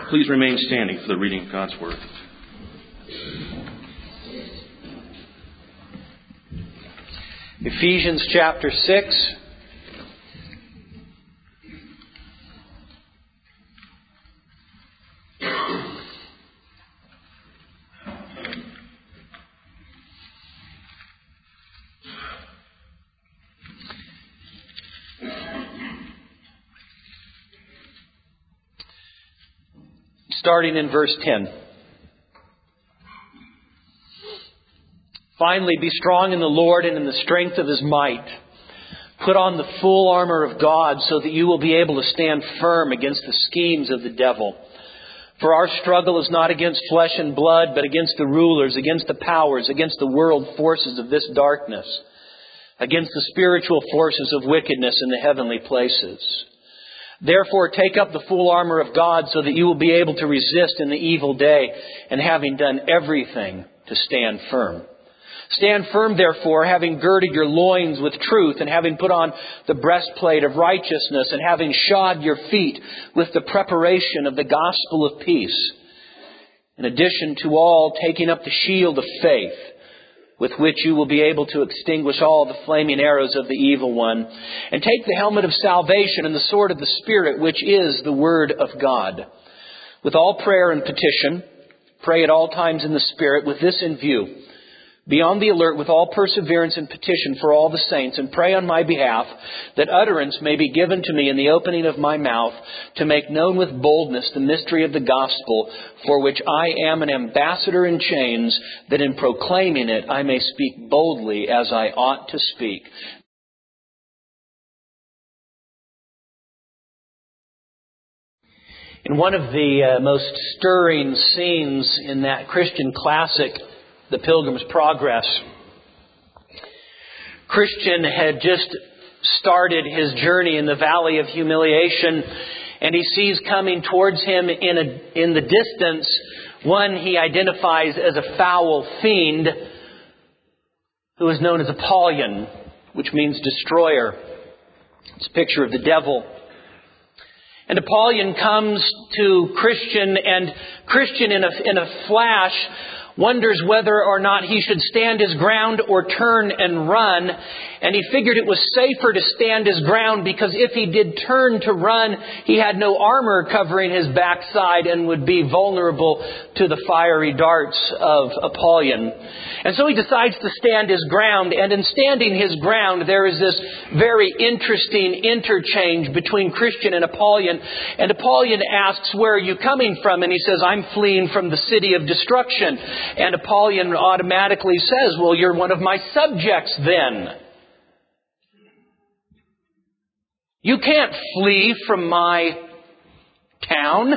Please remain standing for the reading of God's Word. Ephesians chapter 6. Starting in verse 10. Finally, be strong in the Lord and in the strength of His might. Put on the full armor of God so that you will be able to stand firm against the schemes of the devil. For our struggle is not against flesh and blood, but against the rulers, against the powers, against the world forces of this darkness, against the spiritual forces of wickedness in the heavenly places. Therefore, take up the full armor of God so that you will be able to resist in the evil day, and having done everything, to stand firm. Stand firm, therefore, having girded your loins with truth, and having put on the breastplate of righteousness, and having shod your feet with the preparation of the gospel of peace. In addition to all, taking up the shield of faith, with which you will be able to extinguish all the flaming arrows of the evil one. And take the helmet of salvation and the sword of the Spirit, which is the Word of God. With all prayer and petition, pray at all times in the Spirit, with this in view. Be on the alert with all perseverance and petition for all the saints, and pray on my behalf, that utterance may be given to me in the opening of my mouth, to make known with boldness the mystery of the gospel, for which I am an ambassador in chains, that in proclaiming it I may speak boldly as I ought to speak. In one of the most stirring scenes in that Christian classic, The Pilgrim's Progress, Christian had just started his journey in the Valley of Humiliation, and he sees coming towards him in the distance one he identifies as a foul fiend who is known as Apollyon, which means destroyer. It's a picture of the devil. And Apollyon comes to Christian, and Christian in a flash wonders whether or not he should stand his ground or turn and run. And he figured it was safer to stand his ground, because if he did turn to run, he had no armor covering his backside and would be vulnerable to the fiery darts of Apollyon. And so he decides to stand his ground. And in standing his ground, there is this very interesting interchange between Christian and Apollyon. And Apollyon asks, "Where are you coming from?" And he says, "I'm fleeing from the city of destruction." And Apollyon automatically says, "Well, you're one of my subjects then. You can't flee from my town."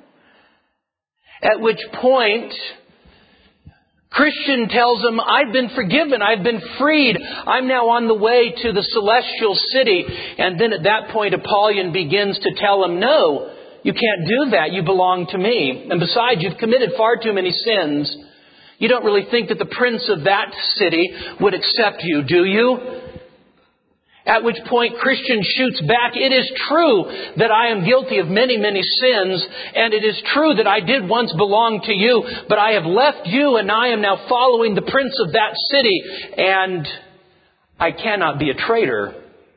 At which point, Christian tells him, "I've been forgiven. I've been freed. I'm now on the way to the celestial city." And then at that point, Apollyon begins to tell him, "No, you can't do that. You belong to me. And besides, you've committed far too many sins. You don't really think that the prince of that city would accept you, do you?" At which point Christian shoots back, "It is true that I am guilty of many, many sins, and it is true that I did once belong to you, but I have left you and I am now following the prince of that city, and I cannot be a traitor."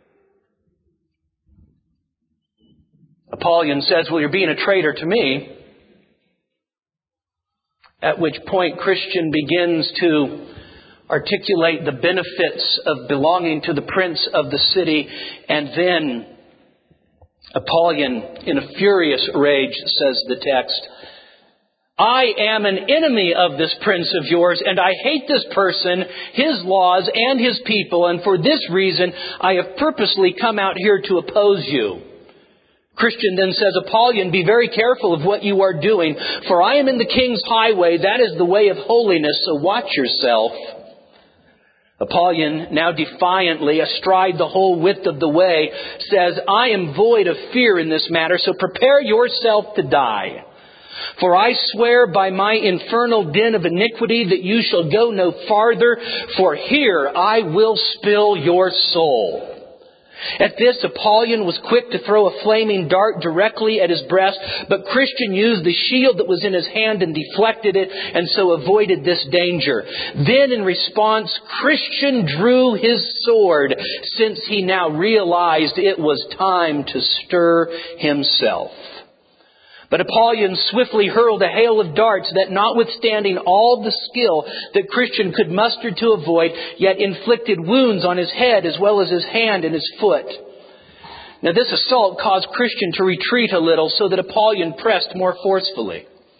Apollyon says, "Well, you're being a traitor to me." At which point Christian begins to articulate the benefits of belonging to the prince of the city. And then Apollyon, in a furious rage, says the text, "I am an enemy of this prince of yours, and I hate this person, his laws, and his people, and for this reason I have purposely come out here to oppose you." Christian then says, "Apollyon, be very careful of what you are doing, for I am in the king's highway. That is the way of holiness, so watch yourself." Apollyon, now defiantly, astride the whole width of the way, says, "I am void of fear in this matter, so prepare yourself to die. For I swear by my infernal den of iniquity that you shall go no farther, for here I will spill your soul." At this, Apollyon was quick to throw a flaming dart directly at his breast, but Christian used the shield that was in his hand and deflected it, and so avoided this danger. Then, in response, Christian drew his sword, since he now realized it was time to stir himself. But Apollyon swiftly hurled a hail of darts that, notwithstanding all the skill that Christian could muster to avoid, yet inflicted wounds on his head as well as his hand and his foot. Now this assault caused Christian to retreat a little, so that Apollyon pressed more forcefully.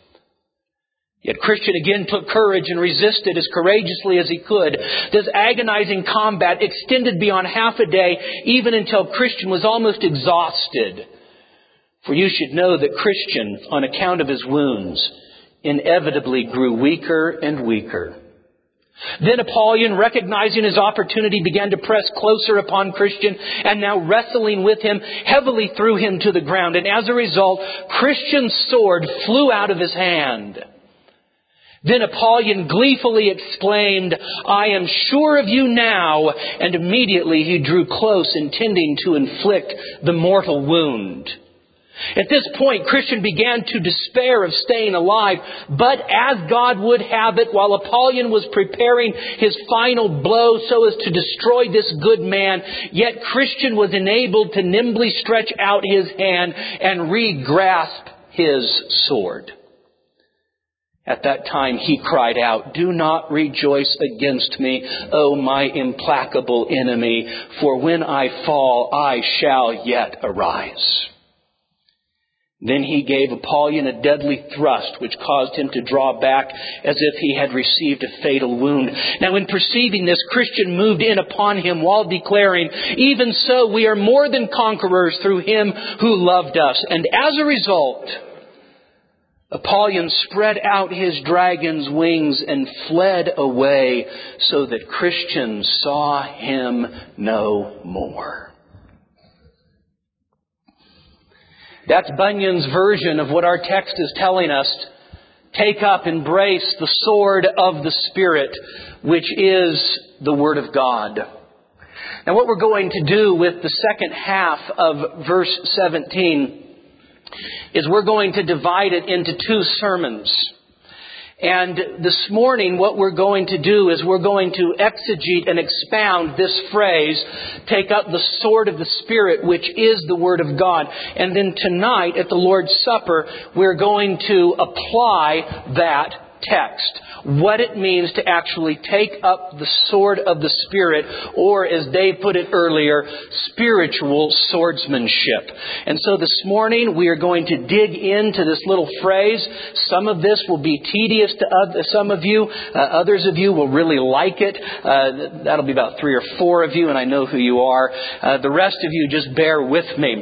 Yet Christian again took courage and resisted as courageously as he could. This agonizing combat extended beyond half a day, even until Christian was almost exhausted. For you should know that Christian, on account of his wounds, inevitably grew weaker and weaker. Then Apollyon, recognizing his opportunity, began to press closer upon Christian, and now wrestling with him, heavily threw him to the ground. And as a result, Christian's sword flew out of his hand. Then Apollyon gleefully exclaimed, "I am sure of you now." And immediately he drew close, intending to inflict the mortal wound. At this point, Christian began to despair of staying alive. But as God would have it, while Apollyon was preparing his final blow so as to destroy this good man, yet Christian was enabled to nimbly stretch out his hand and re-grasp his sword. At that time he cried out, "Do not rejoice against me, O my implacable enemy, for when I fall, I shall yet arise." Then he gave Apollyon a deadly thrust, which caused him to draw back as if he had received a fatal wound. Now in perceiving this, Christian moved in upon him while declaring, "Even so, we are more than conquerors through him who loved us." And as a result, Apollyon spread out his dragon's wings and fled away, so that Christian saw him no more. That's Bunyan's version of what our text is telling us. Take up, embrace the sword of the Spirit, which is the Word of God. Now what we're going to do with the second half of verse 17 is we're going to divide it into two sermons. And this morning what we're going to do is we're going to exegete and expound this phrase, take up the sword of the Spirit, which is the Word of God. And then tonight at the Lord's Supper, we're going to apply that text. What it means to actually take up the sword of the Spirit, or as Dave put it earlier, spiritual swordsmanship. And so this morning we are going to dig into this little phrase. Some of this will be tedious to some of you. Others of you will really like it. That'll be about 3 or 4 of you, and I know who you are. The rest of you, just bear with me.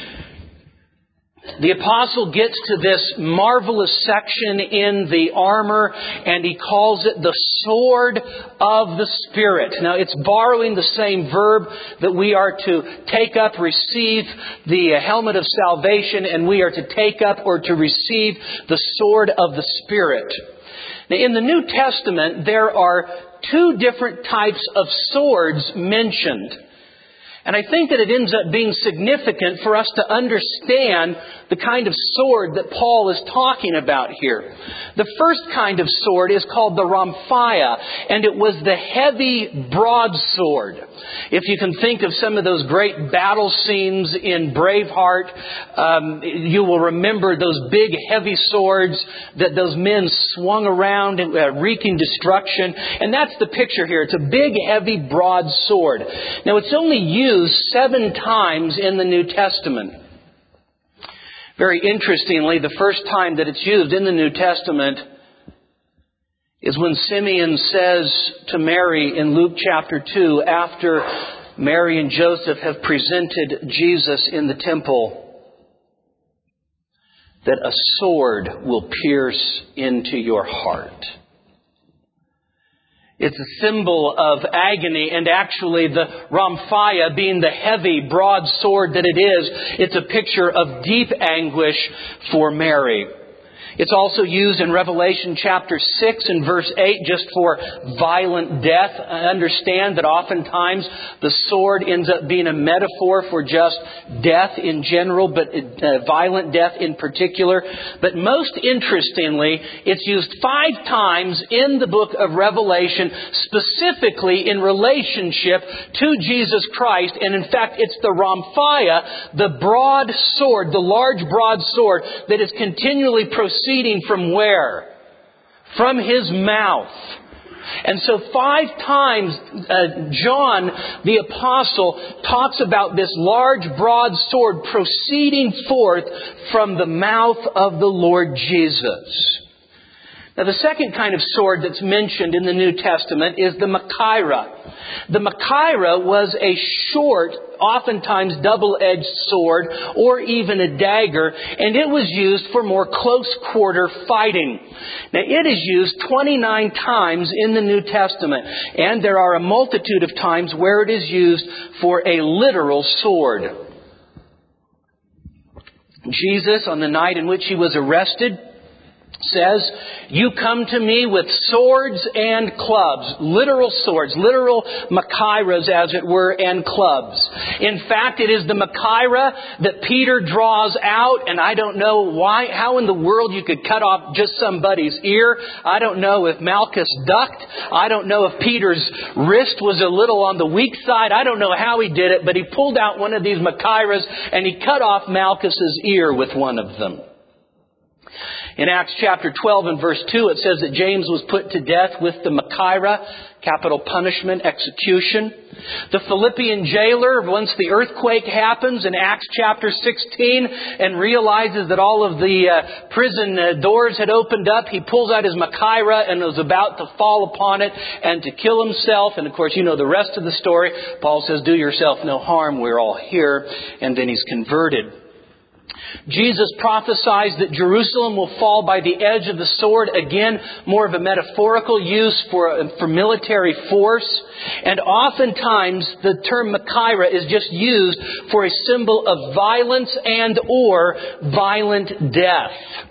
The apostle gets to this marvelous section in the armor, and he calls it the sword of the Spirit. Now, it's borrowing the same verb that we are to take up, receive the helmet of salvation, and we are to take up or to receive the sword of the Spirit. Now, in the New Testament, there are 2 different types of swords mentioned. And I think that it ends up being significant for us to understand the kind of sword that Paul is talking about here. The first kind of sword is called the Rhomphaia, and it was the heavy broadsword. If you can think of some of those great battle scenes in Braveheart, you will remember those big heavy swords that those men swung around, wreaking destruction. And that's the picture here. It's a big, heavy, broad sword. Now, it's only used 7 times in the New Testament. Very interestingly, the first time that it's used in the New Testament is when Simeon says to Mary in Luke chapter 2, after Mary and Joseph have presented Jesus in the temple, that a sword will pierce into your heart. It's a symbol of agony, and actually the Rhomphaia, being the heavy, broad sword that it is, it's a picture of deep anguish for Mary. It's also used in Revelation chapter 6 and verse 8 just for violent death. I understand that oftentimes the sword ends up being a metaphor for just death in general, but violent death in particular. But most interestingly, it's used 5 times in the book of Revelation, specifically in relationship to Jesus Christ. And in fact, it's the Ramphia, the broad sword, the large broad sword that is continually proceeding from where? From His mouth. And so 5 times John the Apostle talks about this large broad sword proceeding forth from the mouth of the Lord Jesus. Now the second kind of sword that's mentioned in the New Testament is the Machaira. The Machaira was a short, oftentimes double-edged sword or even a dagger, and it was used for more close-quarter fighting. Now it is used 29 times in the New Testament, and there are a multitude of times where it is used for a literal sword. Jesus, on the night in which He was arrested, says, "You come to me with swords and clubs." Literal swords, literal Machairas as it were, and clubs. In fact, it is the Machaira that Peter draws out, and I don't know how in the world you could cut off just somebody's ear. I don't know if Malchus ducked. I don't know if Peter's wrist was a little on the weak side. I don't know how he did it, but he pulled out one of these Machairas and he cut off Malchus's ear with one of them. In Acts chapter 12 and verse 2, it says that James was put to death with the Machaira, capital punishment, execution. The Philippian jailer, once the earthquake happens in Acts chapter 16 and realizes that all of the prison doors had opened up, he pulls out his Machaira and was about to fall upon it and to kill himself. And of course, you know the rest of the story. Paul says, "Do yourself no harm, we're all here." And then he's converted. Jesus prophesies that Jerusalem will fall by the edge of the sword. Again, more of a metaphorical use for military force. And oftentimes the term Machaira is just used for a symbol of violence and or violent death.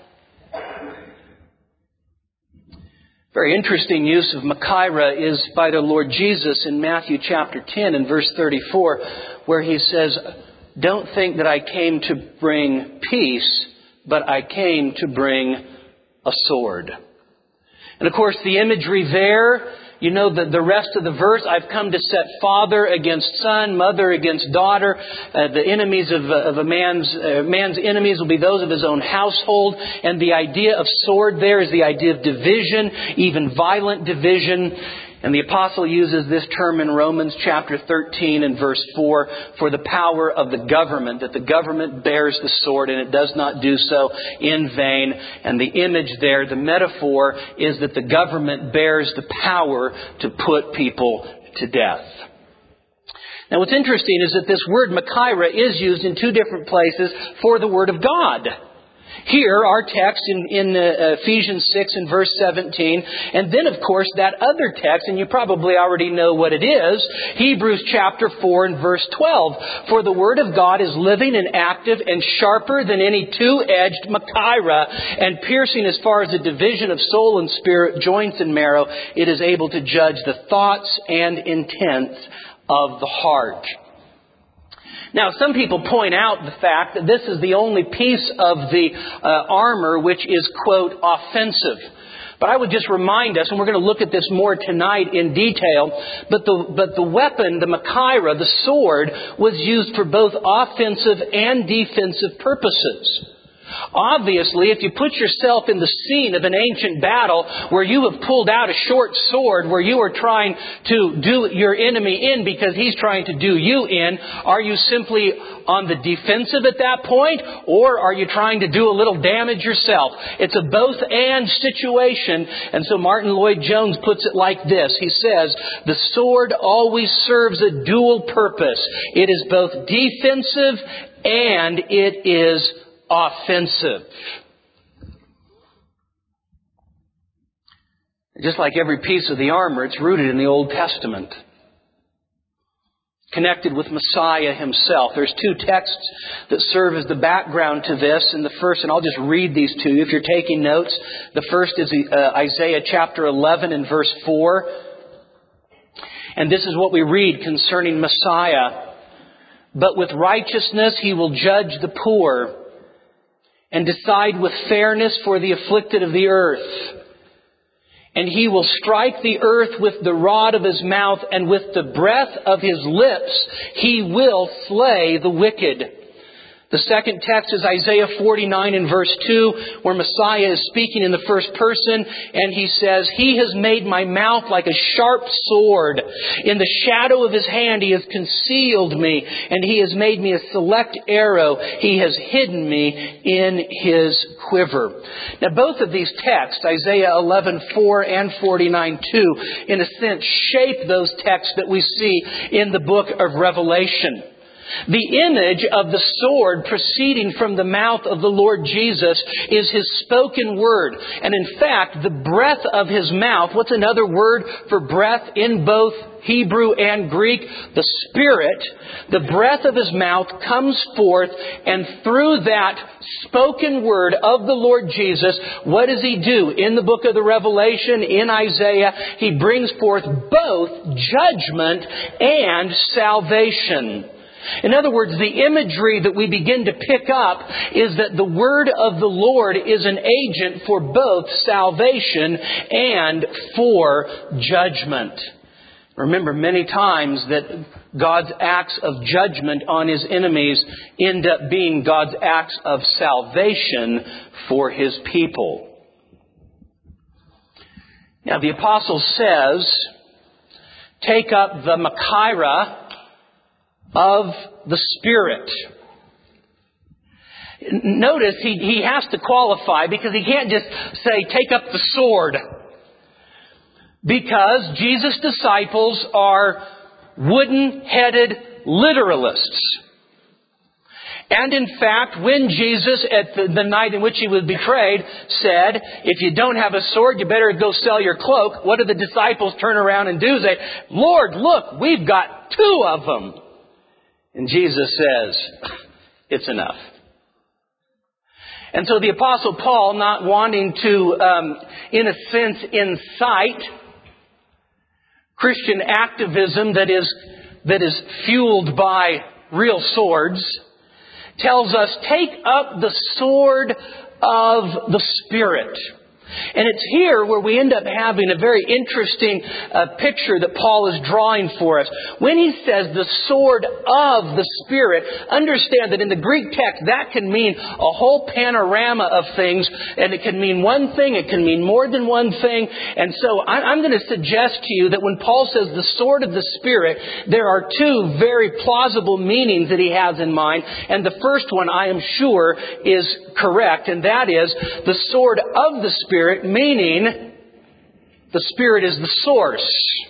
Very interesting use of Machaira is by the Lord Jesus in Matthew chapter 10 and verse 34, where He says, "Don't think that I came to bring peace, but I came to bring a sword." And of course, the imagery there, you know the rest of the verse, "I've come to set father against son, mother against daughter. The enemies of a man's enemies will be those of his own household." And the idea of sword there is the idea of division, even violent division. And the apostle uses this term in Romans chapter 13 and verse 4 for the power of the government, that the government bears the sword and it does not do so in vain. And the image there, the metaphor, is that the government bears the power to put people to death. Now what's interesting is that this word Machaira is used in 2 different places for the Word of God. Here, our text in Ephesians 6 and verse 17. And then, of course, that other text, and you probably already know what it is, Hebrews chapter 4 and verse 12. "For the Word of God is living and active and sharper than any two-edged Machaira, and piercing as far as the division of soul and spirit, joints and marrow. It is able to judge the thoughts and intents of the heart." Now, some people point out the fact that this is the only piece of the armor which is, quote, offensive. But I would just remind us, and we're going to look at this more tonight in detail, but the weapon, the Machaira, the sword, was used for both offensive and defensive purposes. Obviously, if you put yourself in the scene of an ancient battle where you have pulled out a short sword where you are trying to do your enemy in because he's trying to do you in, are you simply on the defensive at that point, or are you trying to do a little damage yourself? It's a both-and situation. And so Martin Lloyd-Jones puts it like this. He says, "The sword always serves a dual purpose. It is both defensive and it is offensive." Just like every piece of the armor, it's rooted in the Old Testament. connected with Messiah himself. There's two texts that serve as the background to this. And the first, and I'll just read these to you if you're taking notes. The first is Isaiah chapter 11 and verse 4. And this is what we read concerning Messiah. But with righteousness he will judge the poor and decide with fairness for the afflicted of the earth. And he will strike the earth with the rod of his mouth, and with the breath of his lips he will slay the wicked. The second text is Isaiah 49 and verse 2, where Messiah is speaking in the first person, and he says, He has made my mouth like a sharp sword. In the shadow of His hand He has concealed me, and He has made me a select arrow. He has hidden me in His quiver. Now both of these texts, Isaiah 11:4 and 49:2, in a sense shape those texts that we see in the book of Revelation. The image of the sword proceeding from the mouth of the Lord Jesus is His spoken word. And in fact, the breath of His mouth, what's another word for breath in both Hebrew and Greek? The Spirit. The breath of His mouth comes forth, and through that spoken word of the Lord Jesus, what does He do? In the book of the Revelation, in Isaiah, He brings forth both judgment and salvation. In other words, the imagery that we begin to pick up is that the word of the Lord is an agent for both salvation and for judgment. Remember, many times that God's acts of judgment on His enemies end up being God's acts of salvation for His people. Now, the apostle says, take up the Machaira of the Spirit. Notice he has to qualify, because he can't just say, take up the sword. Because Jesus' disciples are wooden-headed literalists. And in fact, when Jesus, at the night in which He was betrayed, said, if you don't have a sword, you better go sell your cloak, what do the disciples turn around and do? Say, Lord, look, we've got 2 of them. And Jesus says, it's enough. And so the Apostle Paul, not wanting to, in a sense, incite Christian activism that is fueled by real swords, tells us, take up the sword of the Spirit. And it's here where we end up having a very interesting picture that Paul is drawing for us. When he says the sword of the Spirit, understand that in the Greek text that can mean a whole panorama of things, and it can mean one thing, it can mean more than one thing. And so I'm going to suggest to you that when Paul says the sword of the Spirit, there are 2 very plausible meanings that he has in mind. And the first one, I am sure, is correct, and that is the sword of the Spirit, meaning the Spirit is the source.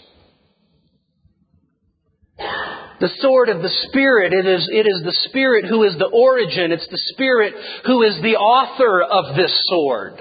The sword of the Spirit, it is the Spirit who is the origin. It's the Spirit who is the author of this sword.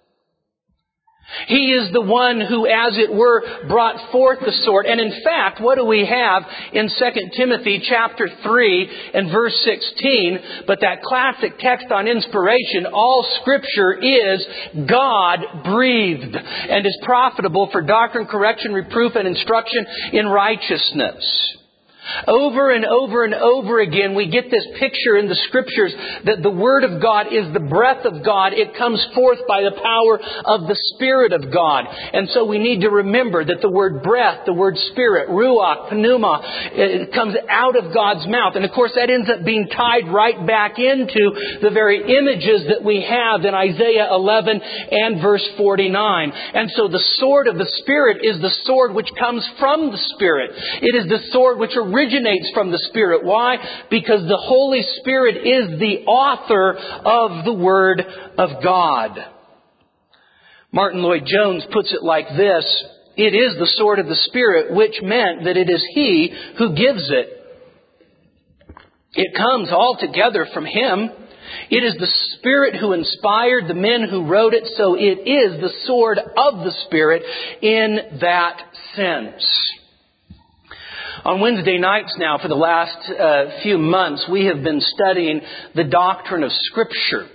He is the one who, as it were, brought forth the sword. And in fact, what do we have in 2 Timothy chapter 3 and verse 16? But that classic text on inspiration, all Scripture is God-breathed and is profitable for doctrine, correction, reproof, and instruction in righteousness. Over and over and over again, we get this picture in the Scriptures that the Word of God is the breath of God. It comes forth by the power of the Spirit of God. And so we need to remember that the word breath, the word Spirit, ruach, pneuma, it comes out of God's mouth. And of course that ends up being tied right back into the very images that we have in Isaiah 11 and verse 49. And so the sword of the Spirit is the sword which comes from the Spirit. It is the sword which originates from the Spirit. Why? Because the Holy Spirit is the author of the Word of God. Martin Lloyd-Jones puts it like this: it is the sword of the Spirit, which meant that it is He who gives it. It comes altogether from Him. It is the Spirit who inspired the men who wrote it, so it is the sword of the Spirit in that sense. On Wednesday nights now, for the last few months, we have been studying the doctrine of Scripture.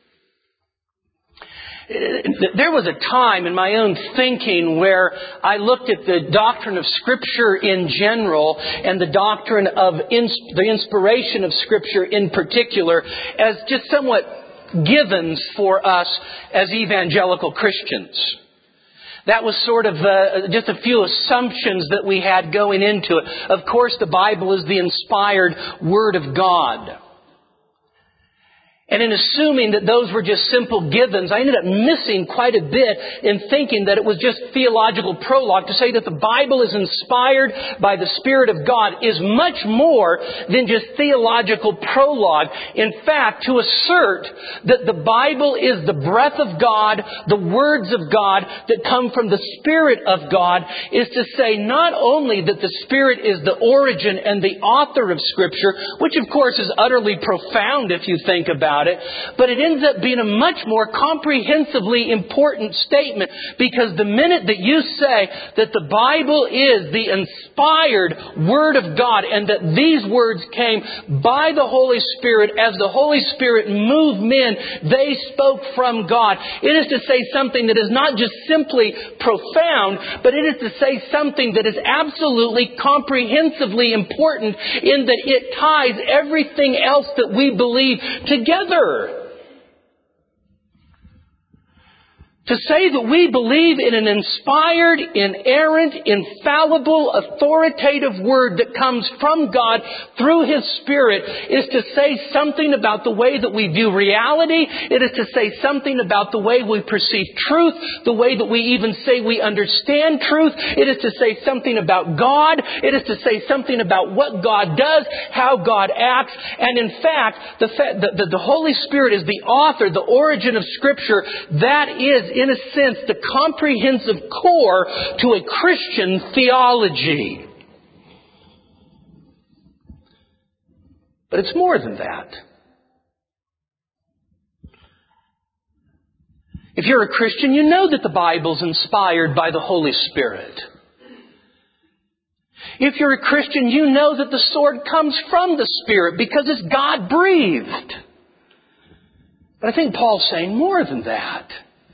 There was a time in my own thinking where I looked at the doctrine of Scripture in general and the doctrine of the inspiration of Scripture in particular as just somewhat givens for us as evangelical Christians. That was sort of just a few assumptions that we had going into it. Of course, the Bible is the inspired Word of God. And in assuming that those were just simple givens, I ended up missing quite a bit in thinking that it was just theological prologue. To say that the Bible is inspired by the Spirit of God is much more than just theological prologue. In fact, to assert that the Bible is the breath of God, the words of God that come from the Spirit of God, is to say not only that the Spirit is the origin and the author of Scripture, which of course is utterly profound if you think about it, but it ends up being a much more comprehensively important statement, because the minute that you say that the Bible is the inspired Word of God and that these words came by the Holy Spirit, as the Holy Spirit moved men, they spoke from God. It is to say something that is not just simply profound, but it is to say something that is absolutely comprehensively important in that it ties everything else that we believe together. To say that we believe in an inspired, inerrant, infallible, authoritative Word that comes from God through His Spirit is to say something about the way that we view reality. It is to say something about the way we perceive truth, the way that we even say we understand truth. It is to say something about God. It is to say something about what God does, how God acts. And in fact, the Holy Spirit is the author, the origin of Scripture. That is, in a sense, the comprehensive core to a Christian theology. But it's more than that. If you're a Christian, you know that the Bible's inspired by the Holy Spirit. If you're a Christian, you know that the sword comes from the Spirit because it's God-breathed. But I think Paul's saying more than that.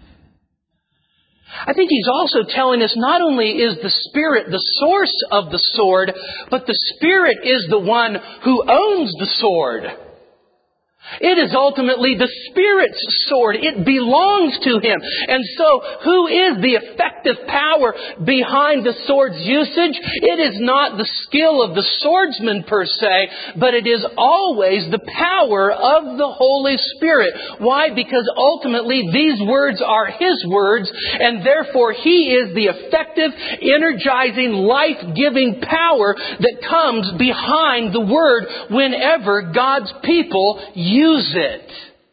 I think he's also telling us not only is the Spirit the source of the sword, but the Spirit is the one who owns the sword. It is ultimately the Spirit's sword. It belongs to Him. And so, who is the effective power behind the sword's usage? It is not the skill of the swordsman per se, but it is always the power of the Holy Spirit. Why? Because ultimately these words are His words, and therefore He is the effective, energizing, life-giving power that comes behind the Word whenever God's people use it.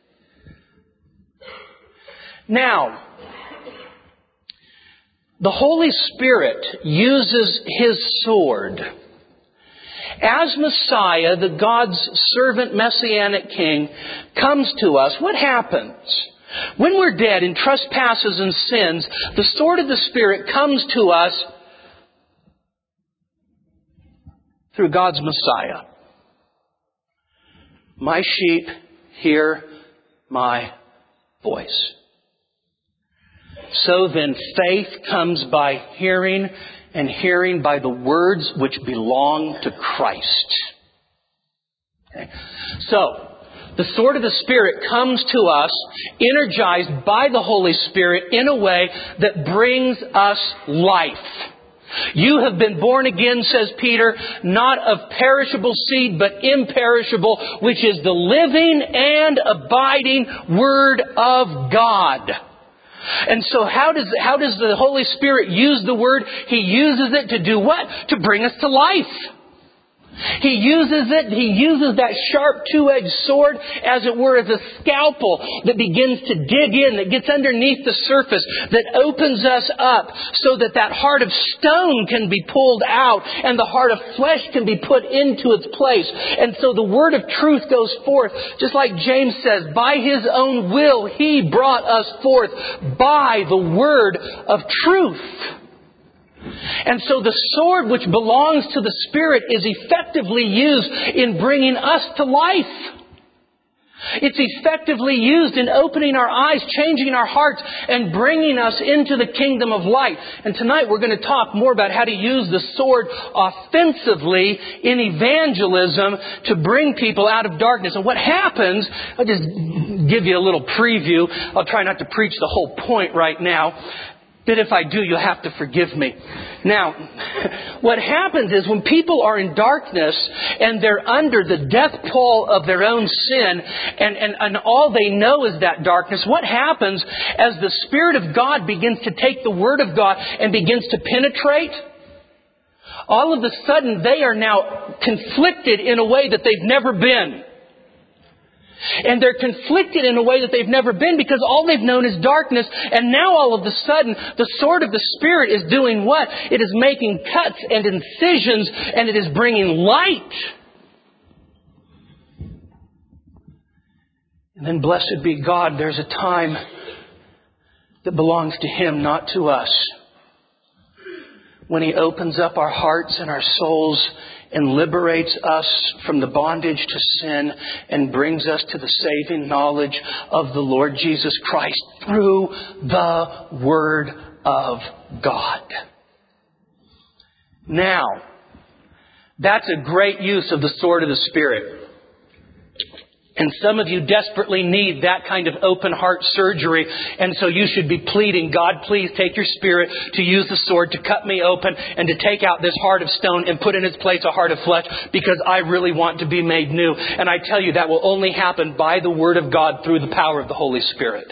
Now, the Holy Spirit uses His sword. As Messiah, the God's servant Messianic King, comes to us, what happens? When we're dead in trespasses and sins, the sword of the Spirit comes to us through God's Messiah. My sheep hear my voice. So then faith comes by hearing, and hearing by the words which belong to Christ. Okay. So, the sword of the Spirit comes to us, energized by the Holy Spirit in a way that brings us life. You have been born again, says Peter, not of perishable seed, but imperishable, which is the living and abiding Word of God. And so how does the Holy Spirit use the Word? He uses it to do what? To bring us to life. He uses that sharp two-edged sword, as it were, as a scalpel that begins to dig in, that gets underneath the surface, that opens us up so that heart of stone can be pulled out and the heart of flesh can be put into its place. And so the word of truth goes forth, just like James says, by His own will He brought us forth by the word of truth. And so the sword which belongs to the Spirit is effectively used in bringing us to life. It's effectively used in opening our eyes, changing our hearts, and bringing us into the kingdom of light. And tonight we're going to talk more about how to use the sword offensively in evangelism to bring people out of darkness. And what happens, I'll just give you a little preview. I'll try not to preach the whole point right now. But if I do, you'll have to forgive me. Now, what happens is when people are in darkness and they're under the death pall of their own sin and all they know is that darkness, what happens as the Spirit of God begins to take the Word of God and begins to penetrate? All of a sudden they are now conflicted in a way that they've never been. And they're conflicted in a way that they've never been because all they've known is darkness. And now all of a sudden, the sword of the Spirit is doing what? It is making cuts and incisions and it is bringing light. And then blessed be God, there's a time that belongs to Him, not to us. When He opens up our hearts and our souls and liberates us from the bondage to sin and brings us to the saving knowledge of the Lord Jesus Christ through the Word of God. Now, that's a great use of the sword of the Spirit. And some of you desperately need that kind of open heart surgery. And so you should be pleading, God, please take your Spirit to use the sword to cut me open and to take out this heart of stone and put in its place a heart of flesh because I really want to be made new. And I tell you, that will only happen by the Word of God through the power of the Holy Spirit.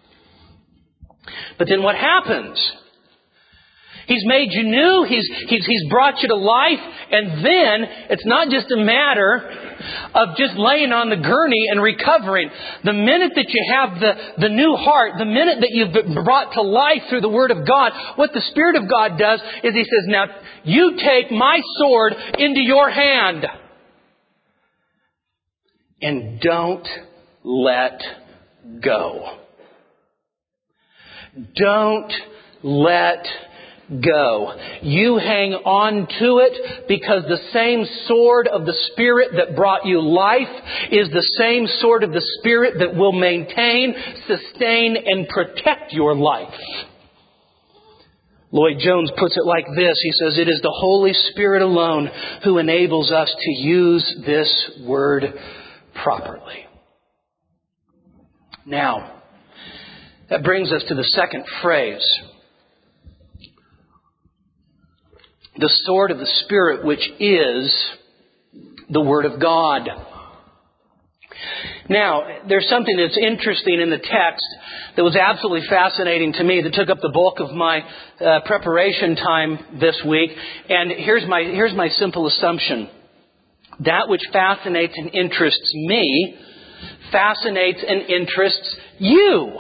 But then what happens? He's made you new. He's brought you to life. And then it's not just a matter of just laying on the gurney and recovering. The minute that you have the new heart, the minute that you've been brought to life through the Word of God, what the Spirit of God does is He says, now you take my sword into your hand and don't let go. Don't let go. You hang on to it because the same sword of the Spirit that brought you life is the same sword of the Spirit that will maintain, sustain, and protect your life. Lloyd Jones puts it like this. He says, it is the Holy Spirit alone who enables us to use this word properly. Now, that brings us to the second phrase. The sword of the Spirit, which is the Word of God. Now, there's something that's interesting in the text that was absolutely fascinating to me that took up the bulk of my preparation time this week. And here's my simple assumption. That which fascinates and interests me fascinates and interests you.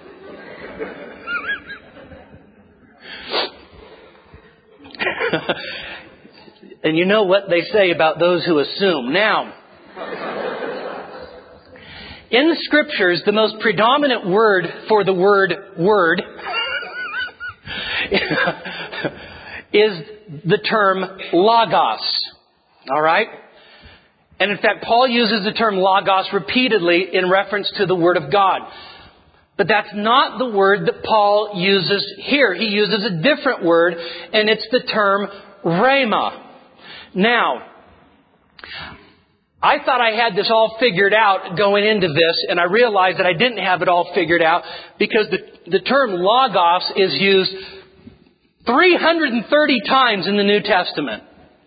And you know what they say about those who assume. Now, in the Scriptures, the most predominant word for the word is the term logos. All right? And in fact, Paul uses the term logos repeatedly in reference to the Word of God. But that's not the word that Paul uses here. He uses a different word, and it's the term rhema. Now, I thought I had this all figured out going into this, and I realized that I didn't have it all figured out because the term logos is used 330 times in the New Testament.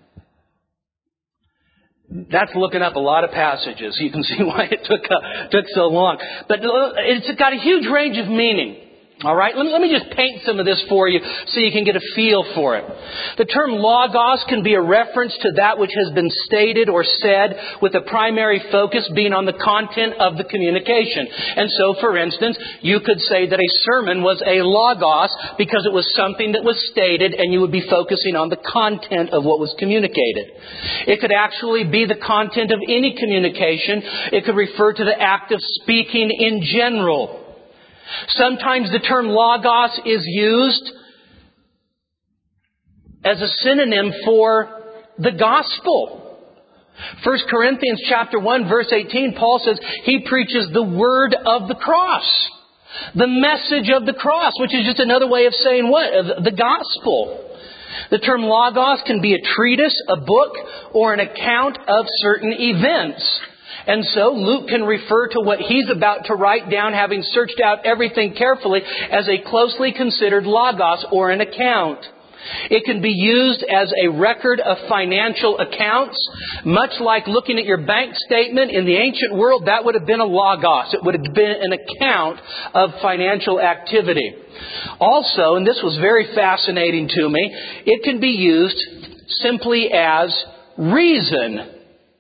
That's looking up a lot of passages. You can see why it took so long. But it's got a huge range of meaning. All right? Let me just paint some of this for you so you can get a feel for it. The term logos can be a reference to that which has been stated or said with the primary focus being on the content of the communication. And so, for instance, you could say that a sermon was a logos because it was something that was stated and you would be focusing on the content of what was communicated. It could actually be the content of any communication. It could refer to the act of speaking in general. Sometimes the term logos is used as a synonym for the gospel. 1 Corinthians chapter 1, verse 18, Paul says he preaches the word of the cross. The message of the cross, which is just another way of saying what? The gospel. The term logos can be a treatise, a book, or an account of certain events. And so Luke can refer to what he's about to write down, having searched out everything carefully, as a closely considered logos, or an account. It can be used as a record of financial accounts. Much like looking at your bank statement in the ancient world, that would have been a logos. It would have been an account of financial activity. Also, and this was very fascinating to me, it can be used simply as reason.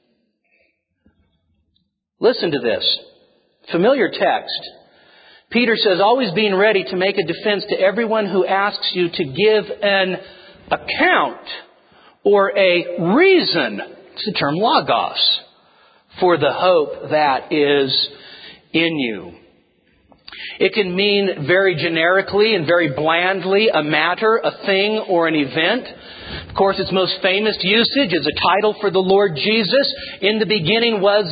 Listen to this. Familiar text. Peter says, always being ready to make a defense to everyone who asks you to give an account or a reason. It's the term logos, for the hope that is in you. It can mean very generically and very blandly a matter, a thing, or an event. Of course, its most famous usage is a title for the Lord Jesus. In the beginning was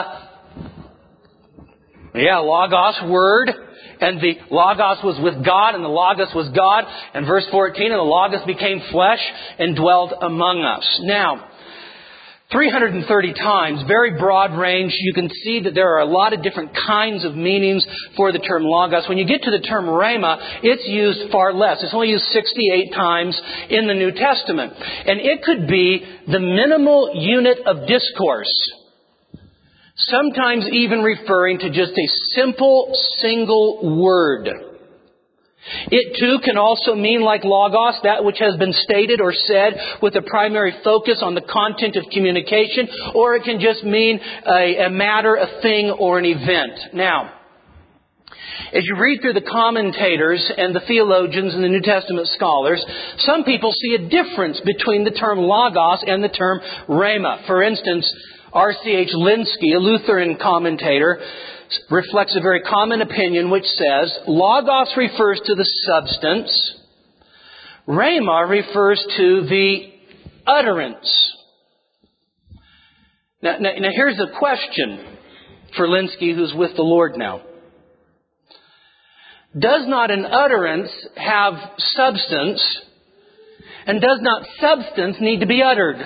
Logos, Word. And the Logos was with God, and the Logos was God. And verse 14, and the Logos became flesh and dwelt among us. Now, 330 times, very broad range. You can see that there are a lot of different kinds of meanings for the term Logos. When you get to the term Rhema, it's used far less. It's only used 68 times in the New Testament. And it could be the minimal unit of discourse. Sometimes even referring to just a simple, single word. It too can also mean, like logos, that which has been stated or said with a primary focus on the content of communication, or it can just mean a matter, a thing, or an event. Now, as you read through the commentators and the theologians and the New Testament scholars, some people see a difference between the term logos and the term rhema. For instance, R.C.H. Linsky, a Lutheran commentator, reflects a very common opinion which says, logos refers to the substance, rhema refers to the utterance. Now here's a question for Linsky, who's with the Lord now. Does not an utterance have substance, and does not substance need to be uttered?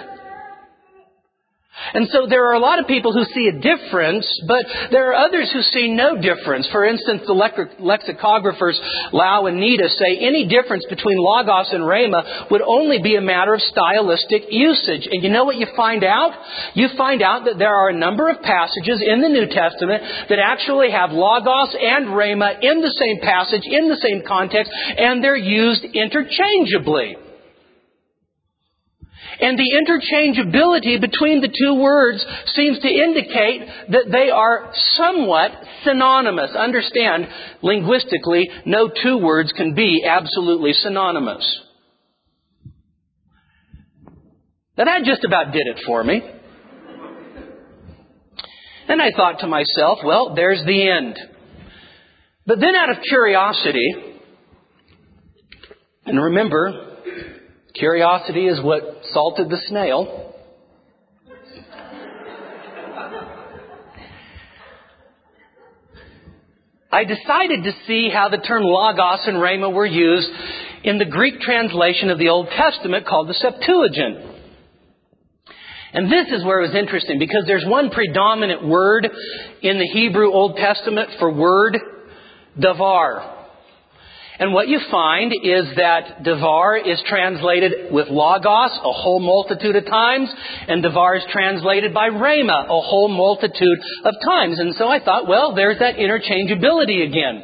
And so there are a lot of people who see a difference, but there are others who see no difference. For instance, the lexicographers Lau and Nita say any difference between logos and rhema would only be a matter of stylistic usage. And you know what you find out? You find out that there are a number of passages in the New Testament that actually have logos and rhema in the same passage, in the same context, and they're used interchangeably. And the interchangeability between the two words seems to indicate that they are somewhat synonymous. Understand, linguistically, no two words can be absolutely synonymous. Now that just about did it for me. And I thought to myself, well, there's the end. But then out of curiosity, and remember, curiosity is what salted the snail. I decided to see how the term logos and rhema were used in the Greek translation of the Old Testament called the Septuagint. And this is where it was interesting, because there's one predominant word in the Hebrew Old Testament for word, davar. And what you find is that davar is translated with logos a whole multitude of times, and davar is translated by rhema a whole multitude of times. And so I thought, well, there's that interchangeability again.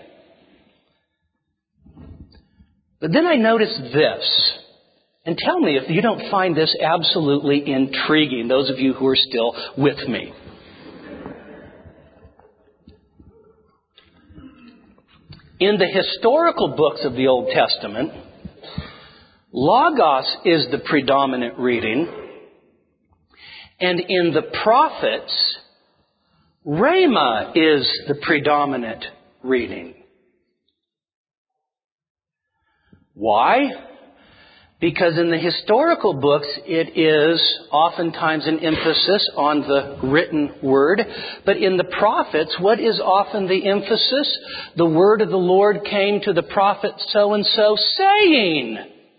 But then I noticed this. And tell me if you don't find this absolutely intriguing, those of you who are still with me. In the historical books of the Old Testament, logos is the predominant reading, and in the prophets, rhema is the predominant reading. Why? Because in the historical books, it is oftentimes an emphasis on the written word. But in the prophets, what is often the emphasis? The word of the Lord came to the prophet so-and-so saying.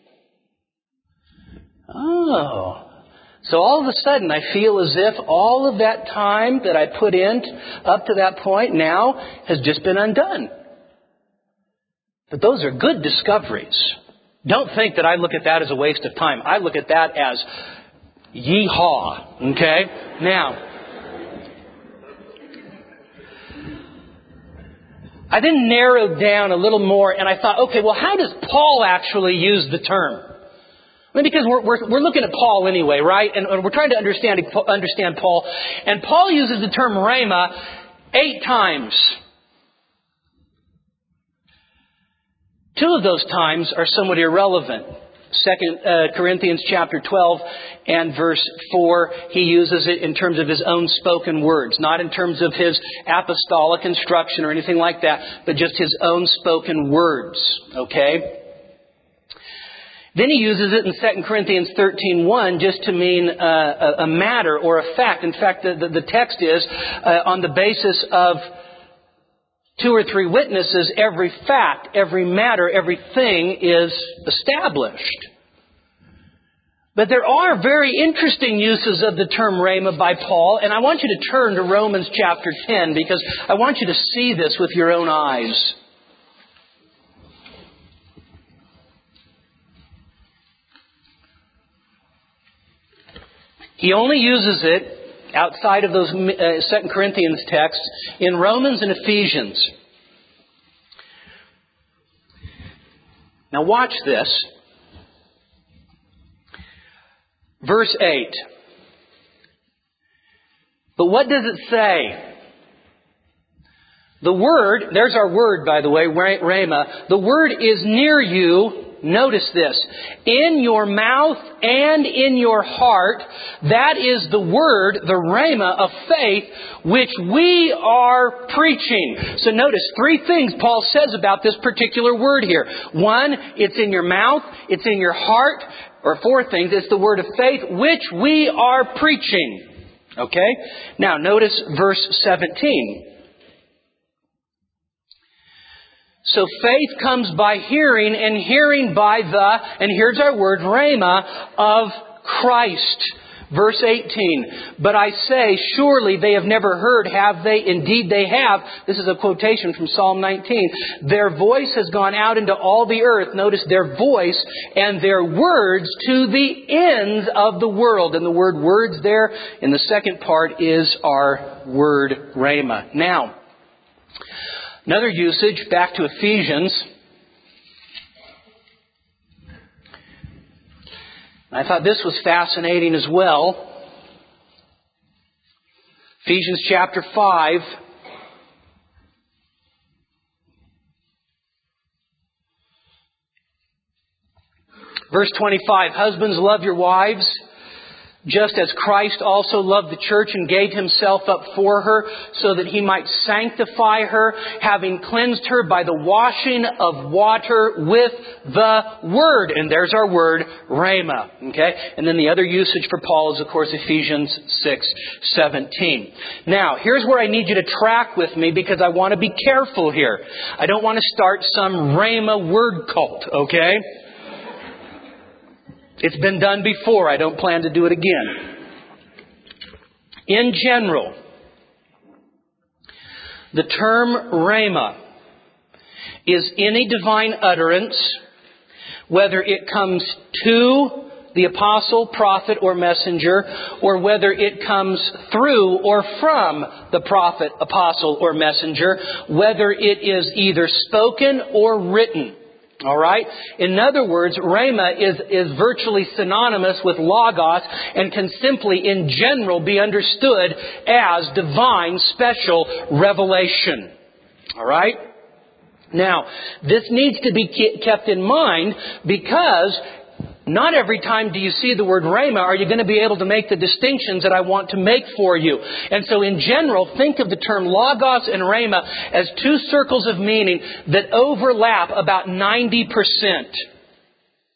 Oh. So all of a sudden, I feel as if all of that time that I put in up to that point now has just been undone. But those are good discoveries. Don't think that I look at that as a waste of time. I look at that as yeehaw. Okay? Now, I then narrowed down a little more and I thought, okay, well, how does Paul actually use the term? I mean, because we're looking at Paul anyway, right? And we're trying to understand Paul. And Paul uses the term rhema 8 times. 2 of those times are somewhat irrelevant. 2 Corinthians chapter 12 and verse 4, he uses it in terms of his own spoken words. Not in terms of his apostolic instruction or anything like that, but just his own spoken words. Okay? Then he uses it in 2 Corinthians 13:1 just to mean a matter or a fact. In fact, the text is on the basis of 2 or 3 witnesses, every fact, every matter, everything is established. But there are very interesting uses of the term rhema by Paul, and I want you to turn to Romans chapter 10 because I want you to see this with your own eyes. He only uses it outside of those 2 Corinthians texts in Romans and Ephesians. Now watch this. Verse 8. But what does it say? The word, there's our word by the way, rhema. The word is near you. Notice this. In your mouth and in your heart, that is the word, the rhema of faith, which we are preaching. So notice 3 things Paul says about this particular word here. 1, it's in your mouth, it's in your heart, or 4 things, it's the word of faith, which we are preaching. Okay? Now notice verse 17. So faith comes by hearing, and hearing by the, and here's our word, rhema, of Christ. Verse 18, but I say, surely they have never heard, have they? Indeed they have. This is a quotation from Psalm 19. Their voice has gone out into all the earth. Notice their voice and their words to the ends of the world. And the word words there in the second part is our word rhema. Now, another usage, back to Ephesians. I thought this was fascinating as well. Ephesians chapter 5. Verse 25. Husbands, love your wives, just as Christ also loved the church and gave himself up for her, so that he might sanctify her, having cleansed her by the washing of water with the word. And there's our word, rhema. Okay? And then the other usage for Paul is, of course, Ephesians 6:17. Now, here's where I need you to track with me because I want to be careful here. I don't want to start some rhema word cult, okay? It's been done before. I don't plan to do it again. In general, the term rhema is any divine utterance, whether it comes to the apostle, prophet, or messenger, or whether it comes through or from the prophet, apostle, or messenger, whether it is either spoken or written. All right? In other words, rhema is virtually synonymous with logos and can simply, in general, be understood as divine special revelation. All right? Now, this needs to be kept in mind because not every time do you see the word rhema are you going to be able to make the distinctions that I want to make for you. And so in general, think of the term logos and rhema as 2 circles of meaning that overlap about 90%.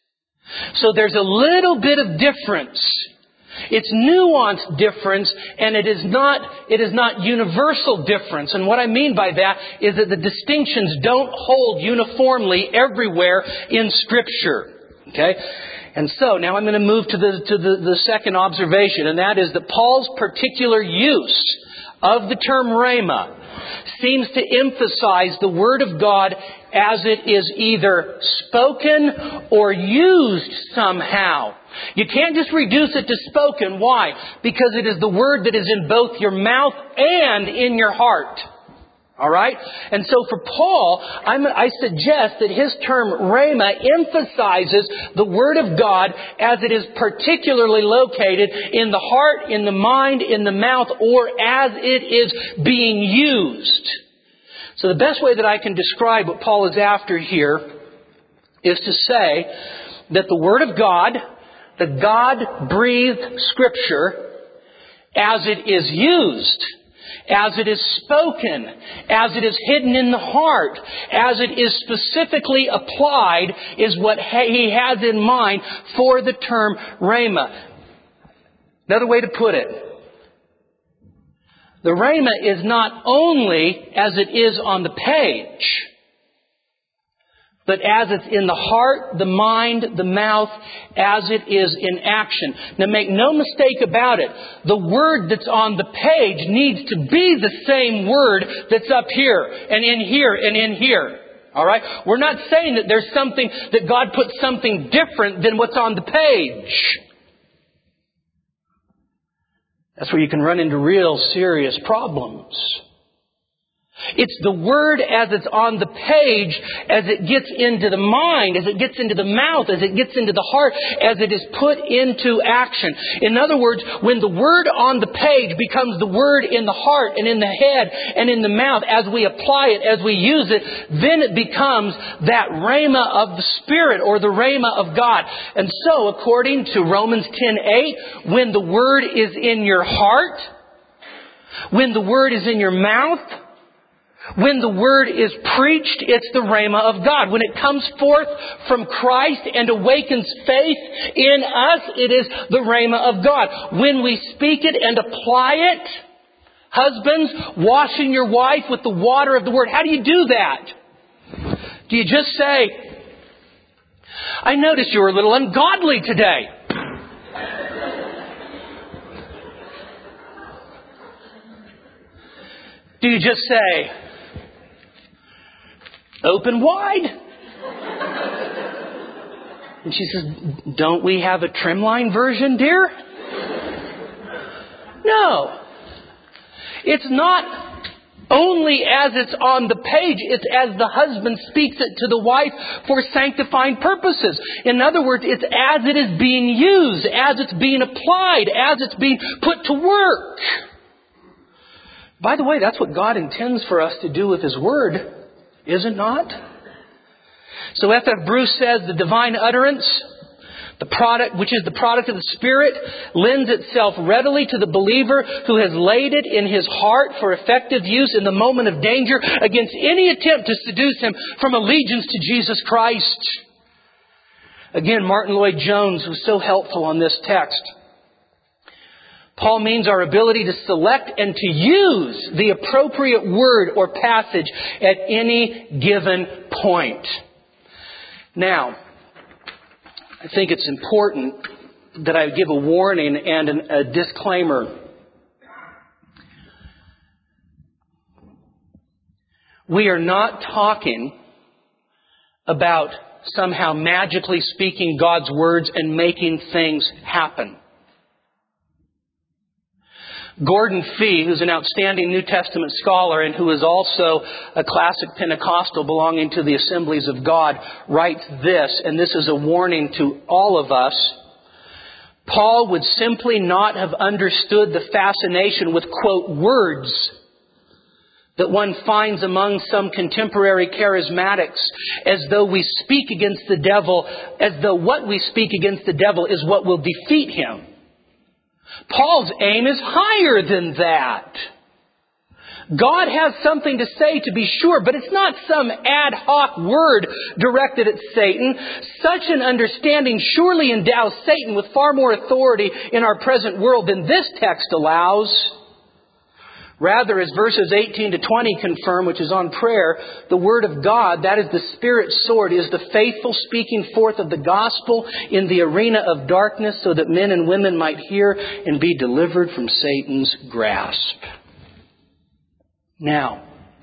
So there's a little bit of difference. It's nuanced difference, and it is not universal difference. And what I mean by that is that the distinctions don't hold uniformly everywhere in Scripture. Okay? And so now I'm going to move to the second observation, and that is that Paul's particular use of the term rhema seems to emphasize the Word of God as it is either spoken or used somehow. You can't just reduce it to spoken. Why? Because it is the Word that is in both your mouth and in your heart. Alright? And so for Paul, I suggest that his term rhema emphasizes the Word of God as it is particularly located in the heart, in the mind, in the mouth, or as it is being used. So the best way that I can describe what Paul is after here is to say that the Word of God, the God-breathed Scripture, as it is used, as it is spoken, as it is hidden in the heart, as it is specifically applied, is what he has in mind for the term rhema. Another way to put it, the rhema is not only as it is on the page, but as it's in the heart, the mind, the mouth, as it is in action. Now make no mistake about it. The word that's on the page needs to be the same word that's up here and in here and in here. Alright? We're not saying that there's something, that God put something different than what's on the page. That's where you can run into real serious problems. It's the Word as it's on the page, as it gets into the mind, as it gets into the mouth, as it gets into the heart, as it is put into action. In other words, when the Word on the page becomes the Word in the heart and in the head and in the mouth, as we apply it, as we use it, then it becomes that rhema of the Spirit, or the rhema of God. And so, according to Romans 10:8, when the Word is in your heart, when the Word is in your mouth, when the Word is preached, it's the rhema of God. When it comes forth from Christ and awakens faith in us, it is the rhema of God. When we speak it and apply it, husbands, washing your wife with the water of the Word, how do you do that? Do you just say, I noticed you were a little ungodly today? Do you just say, open wide? And she says, don't we have a trimline version, dear? No. It's not only as it's on the page, it's as the husband speaks it to the wife for sanctifying purposes. In other words, it's as it is being used, as it's being applied, as it's being put to work. By the way, that's what God intends for us to do with His Word, is it not? So F.F. Bruce says the divine utterance, the product, which is the product of the Spirit, lends itself readily to the believer who has laid it in his heart for effective use in the moment of danger against any attempt to seduce him from allegiance to Jesus Christ. Again, Martin Lloyd-Jones was so helpful on this text. Paul means our ability to select and to use the appropriate word or passage at any given point. Now, I think it's important that I give a warning and a disclaimer. We are not talking about somehow magically speaking God's words and making things happen. Gordon Fee, who's an outstanding New Testament scholar and who is also a classic Pentecostal belonging to the Assemblies of God, writes this, and this is a warning to all of us. Paul would simply not have understood the fascination with, quote, words that one finds among some contemporary charismatics, as though we speak against the devil, as though what we speak against the devil is what will defeat him. Paul's aim is higher than that. God has something to say, to be sure, but it's not some ad hoc word directed at Satan. Such an understanding surely endows Satan with far more authority in our present world than this text allows. Rather, as verses 18 to 20 confirm, which is on prayer, the Word of God, that is the Spirit's sword, is the faithful speaking forth of the gospel in the arena of darkness so that men and women might hear and be delivered from Satan's grasp. Now,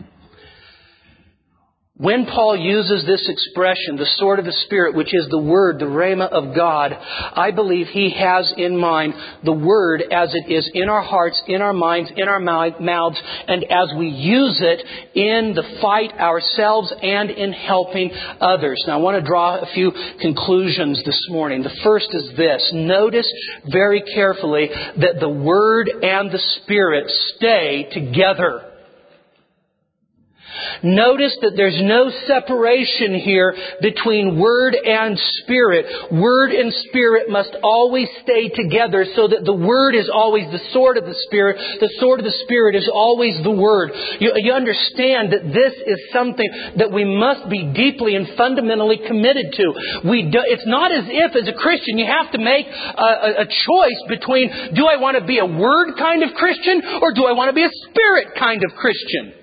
when Paul uses this expression, the sword of the Spirit, which is the Word, the Rhema of God, I believe he has in mind the Word as it is in our hearts, in our minds, in our mouths, and as we use it in the fight ourselves and in helping others. Now I want to draw a few conclusions this morning. The first is this. Notice very carefully that the Word and the Spirit stay together. Notice that there's no separation here between Word and Spirit. Word and Spirit must always stay together so that the Word is always the sword of the Spirit. The sword of the Spirit is always the Word. You understand that this is something that we must be deeply and fundamentally committed to. It's not as if, as a Christian, you have to make a choice between, do I want to be a Word kind of Christian or do I want to be a Spirit kind of Christian?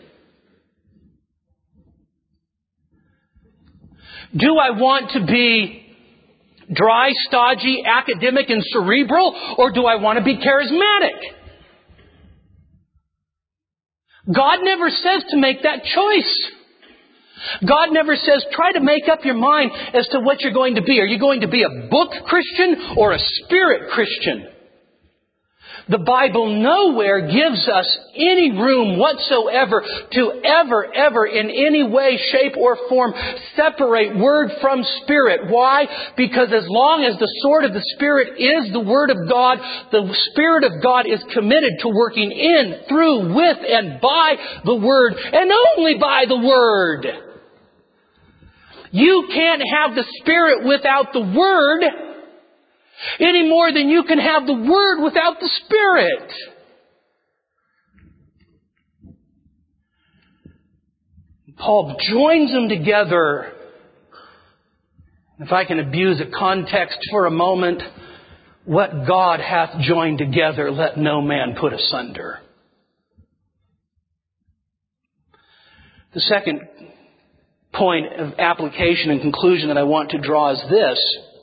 Do I want to be dry, stodgy, academic, and cerebral, or do I want to be charismatic? God never says to make that choice. God never says, try to make up your mind as to what you're going to be. Are you going to be a book Christian or a Spirit Christian? The Bible nowhere gives us any room whatsoever to ever in any way, shape, or form separate Word from Spirit. Why? Because as long as the sword of the Spirit is the Word of God, the Spirit of God is committed to working in, through, with, and by the Word, and only by the Word. You can't have the Spirit without the Word, any more than you can have the Word without the Spirit. Paul joins them together. If I can abuse a context for a moment, what God hath joined together, let no man put asunder. The second point of application and conclusion that I want to draw is this.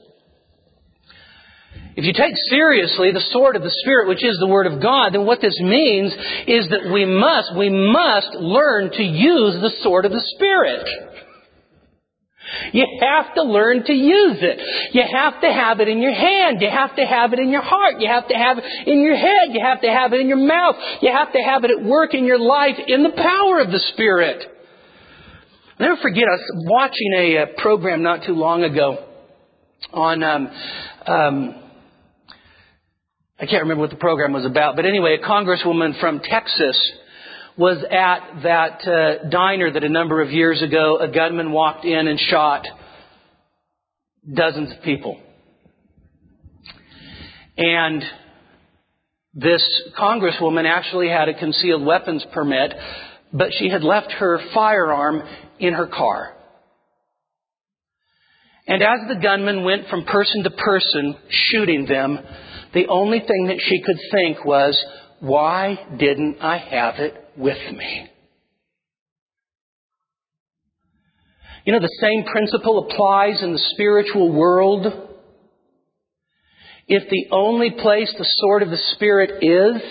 If you take seriously the sword of the Spirit, which is the Word of God, then what this means is that we must learn to use the sword of the Spirit. You have to learn to use it. You have to have it in your hand. You have to have it in your heart. You have to have it in your head. You have to have it in your mouth. You have to have it at work in your life in the power of the Spirit. I'll never forget, I was watching a program not too long ago on I can't remember what the program was about, but anyway, a congresswoman from Texas was at that diner that a number of years ago a gunman walked in and shot dozens of people. And this congresswoman actually had a concealed weapons permit, but she had left her firearm in her car. And as the gunman went from person to person shooting them, the only thing that she could think was, why didn't I have it with me? You know, the same principle applies in the spiritual world. If the only place the sword of the Spirit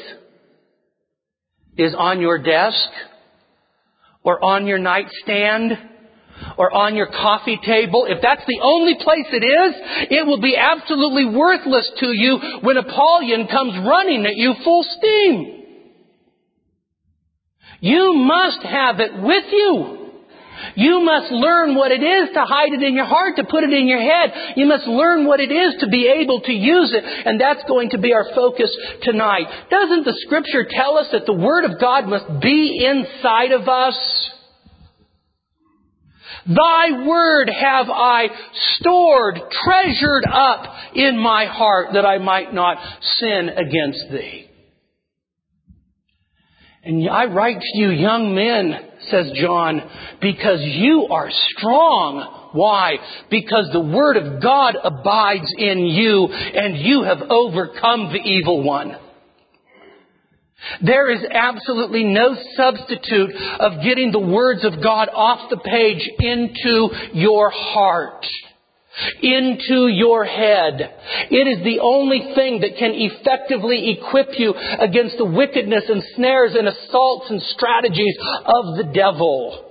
is on your desk, or on your nightstand, or on your coffee table, if that's the only place it is, it will be absolutely worthless to you when Apollyon comes running at you full steam. You must have it with you. You must learn what it is to hide it in your heart, to put it in your head. You must learn what it is to be able to use it. And that's going to be our focus tonight. Doesn't the Scripture tell us that the Word of God must be inside of us? Thy word have I stored, treasured up in my heart that I might not sin against thee. And I write to you, young men, says John, because you are strong. Why? Because the Word of God abides in you, and you have overcome the evil one. There is absolutely no substitute of getting the words of God off the page into your heart, into your head. It is the only thing that can effectively equip you against the wickedness and snares and assaults and strategies of the devil.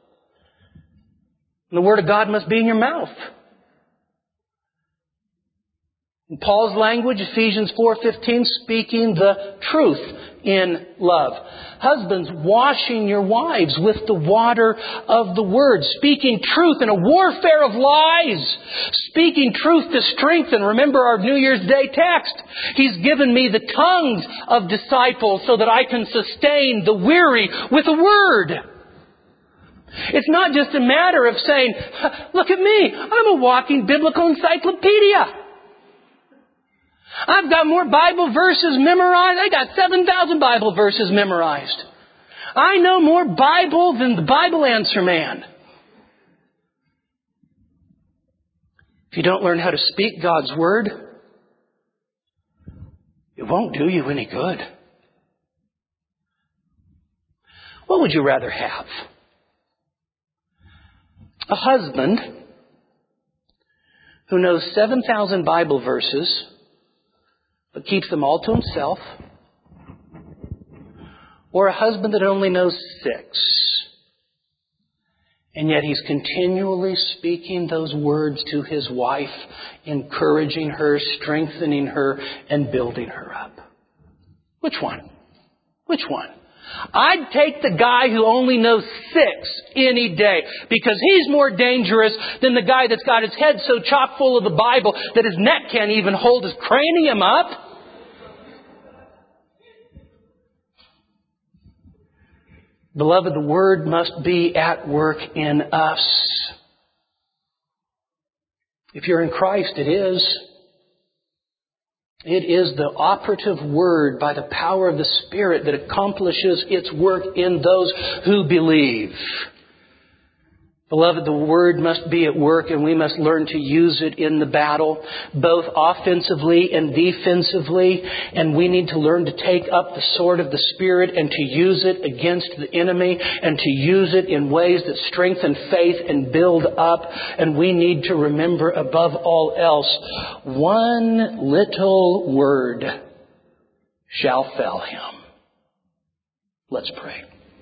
And the Word of God must be in your mouth. In Paul's language, Ephesians 4:15, speaking the truth in love. Husbands, washing your wives with the water of the Word. Speaking truth in a warfare of lies. Speaking truth to strengthen. Remember our New Year's Day text. He's given me the tongues of disciples so that I can sustain the weary with a word. It's not just a matter of saying, look at me, I'm a walking biblical encyclopedia. I've got more Bible verses memorized. I got 7,000 Bible verses memorized. I know more Bible than the Bible answer man. If you don't learn how to speak God's Word, it won't do you any good. What would you rather have? A husband who knows 7,000 Bible verses but keeps them all to himself, or a husband that only knows 6, and yet he's continually speaking those words to his wife, encouraging her, strengthening her, and building her up? Which one? Which one? I'd take the guy who only knows 6 any day, because he's more dangerous than the guy that's got his head so chock full of the Bible that his neck can't even hold his cranium up. Beloved, the Word must be at work in us. If you're in Christ, it is. It is the operative Word by the power of the Spirit that accomplishes its work in those who believe. Beloved, the Word must be at work, and we must learn to use it in the battle, both offensively and defensively. And we need to learn to take up the sword of the Spirit and to use it against the enemy, and to use it in ways that strengthen faith and build up. And we need to remember, above all else, one little word shall fell him. Let's pray.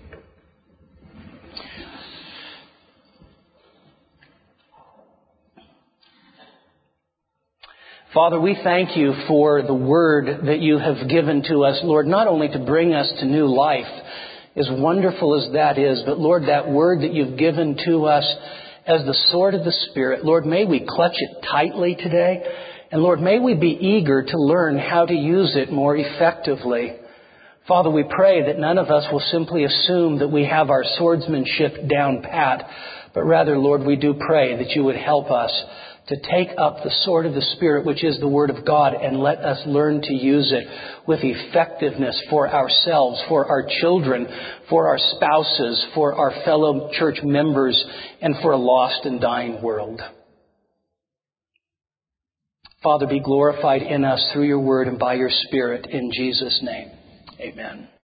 Father, we thank you for the Word that you have given to us, Lord, not only to bring us to new life, as wonderful as that is, but Lord, that Word that you've given to us as the sword of the Spirit, Lord, may we clutch it tightly today. And Lord, may we be eager to learn how to use it more effectively. Father, we pray that none of us will simply assume that we have our swordsmanship down pat, but rather, Lord, we do pray that you would help us to take up the sword of the Spirit, which is the Word of God, and let us learn to use it with effectiveness for ourselves, for our children, for our spouses, for our fellow church members, and for a lost and dying world. Father, be glorified in us through your Word and by your Spirit. In Jesus' name, amen.